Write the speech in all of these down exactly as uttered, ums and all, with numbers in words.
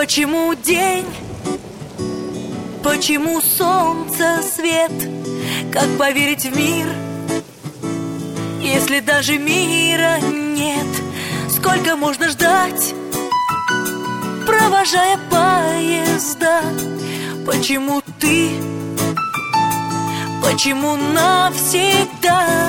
Почему день? Почему солнце свет? Как поверить в мир, если даже мира нет? Сколько можно ждать, провожая поезда? Почему ты? Почему навсегда?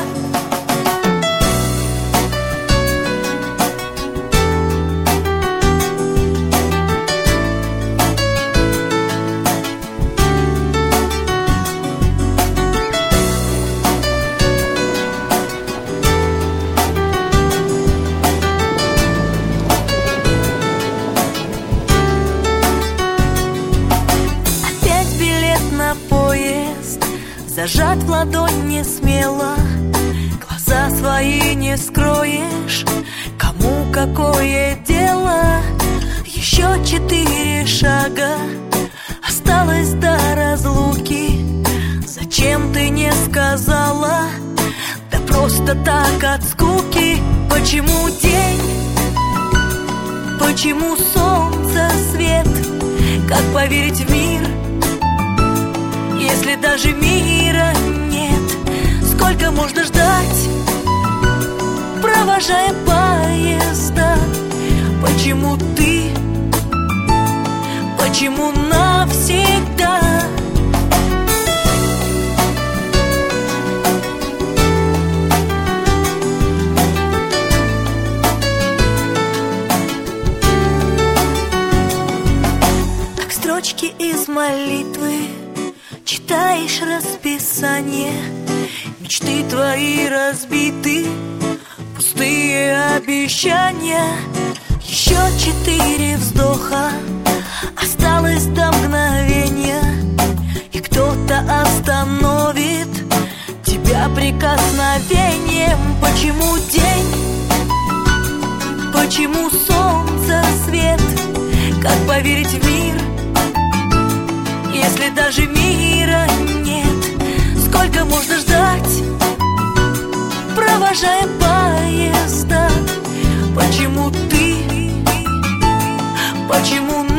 Зажат в ладонь не смело, глаза свои не скроешь. Кому какое дело? Еще четыре шага осталось до разлуки. Зачем ты не сказала? Да просто так от скуки. Почему день? Почему солнце свет? Как поверить в мир, если даже мира нет? Сколько можно ждать, провожая поезда? Почему ты? Почему навсегда? Как строчки из молитвы читаешь расписание, мечты твои разбиты, пустые обещания. Еще четыре вздоха осталось до мгновения, и кто-то остановит тебя прикосновением. Почему день? Почему солнце свет? Как поверить в мир, если даже мира нет? Сколько можно ждать, провожая поезда? Почему ты? Почему